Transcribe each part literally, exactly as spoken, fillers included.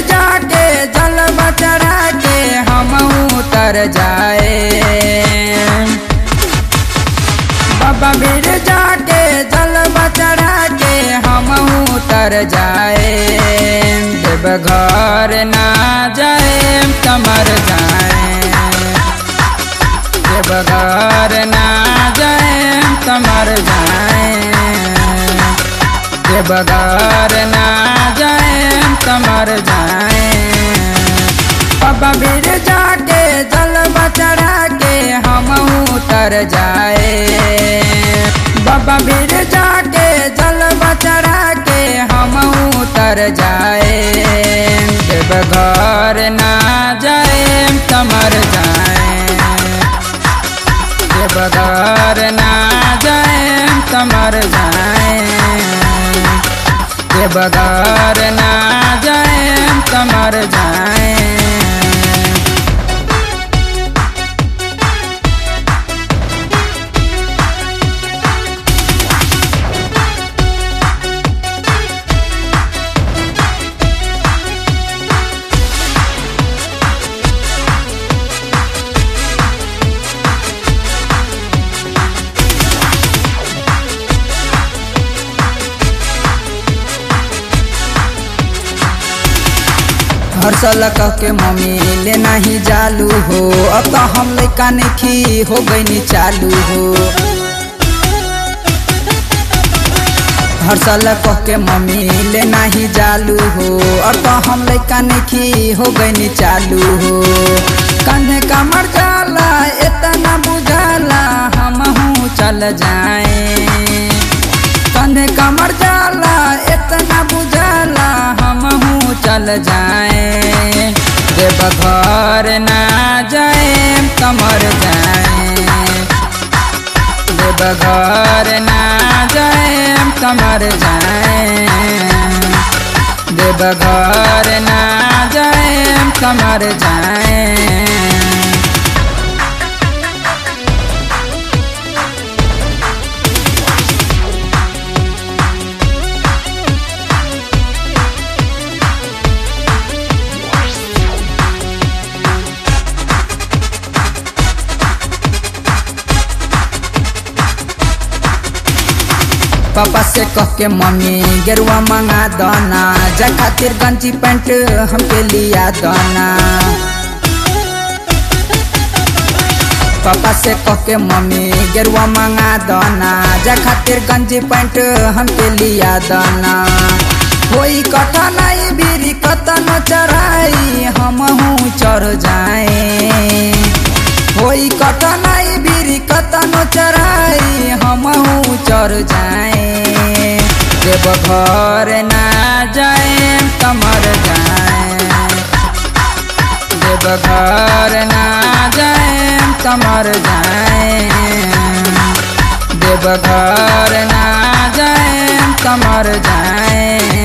जाके जलवा चढ़ा के हम उतर जाए। बाबा भीर जाके जलवा चढ़ा के हम उतर जाए। देवघर ना जाए कमर जाए। देवघर ना जाए कमर जाए। देवघर ना जाए कमर जाए। बाबा भीर जाके जलवा चढ़ा के हम उतर जाए। बाबा भीर जाके जलवा चढ़ा के हम उतर जाए। देवघर ना जाए कमर जाए। देवघर ना जाए कमर जाए। देवघर ना जाए कमर जाए। हर साल कह के मम्मी ले नहीं जालू हो। अब तो हम लइका नहीं हो गई चालू हो। हर साल कह के मम्मी ले नहीं जालू हो। अब तो हम लइका नहीं हो गई चालू हो। कंधे कमर जाला इतना बुझाला हम हूँ चल जाए। कंधे कमर जाला इतना बुझाला हम हूँ चल जाए। देवघर ना जाए कमर जाए। देवघर ना जाए कमर जाए। देवघर ना जाए कमर जाए। पापा से कह के मम्मी गेरुआ मंगा दाना। जा खातिर गंजी पैंट हमके लिया दाना। पापा से कह के मम्मी गेरुआ मंगा दाना। जा खातिर गंजी पैंट हमके लिया दाना। कोई कथा नहीं बीरी कतन चढ़ाई हम हूँ चढ़ जाए। कोई कथा नहीं बीरी कतन चढ़ाई हम हूँ चढ़ जाए। देवघर ना जाए कमर जाए। देवघर ना जाए कमर जाए। देवघर ना जाए कमर जाए।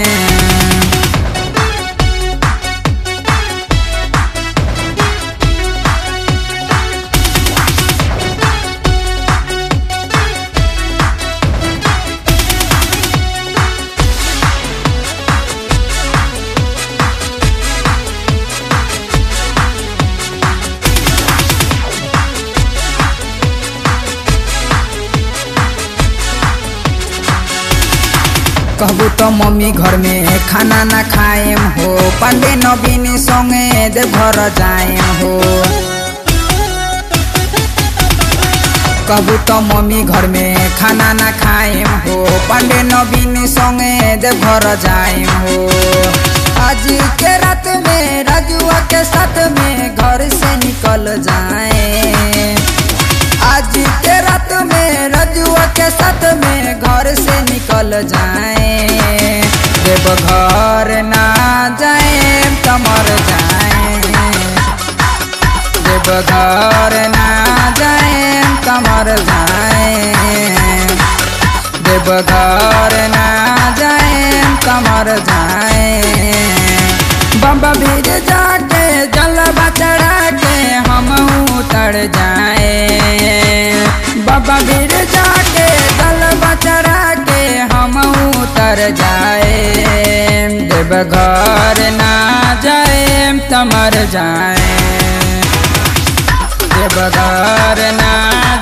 कहबू तो मम्मी घर में खाना ना खाएम हो। पांडे नवीन संगे देवघर जाएम हो। कहबू तो मम्मी घर में खाना ना खाएम हो। पांडे नवीन संगे देवघर जाएम हो। आज के रात में राजुआ के साथ में घर से निकल जाए। आज के रात में रजुआ के साथ में घर से निकल जाए। देवघर ना जाए कमर जाए। देवघर ना जाए कमर जाए। देवघर ना जाए कमर जाए। बाबा भीर जाके जलवा चढ़ा के हम उतर जाए। बाबा भीर जाके जलवा चढ़ा के हम उतर जाए। देवघर ना जाए तमर जाए देवघर ना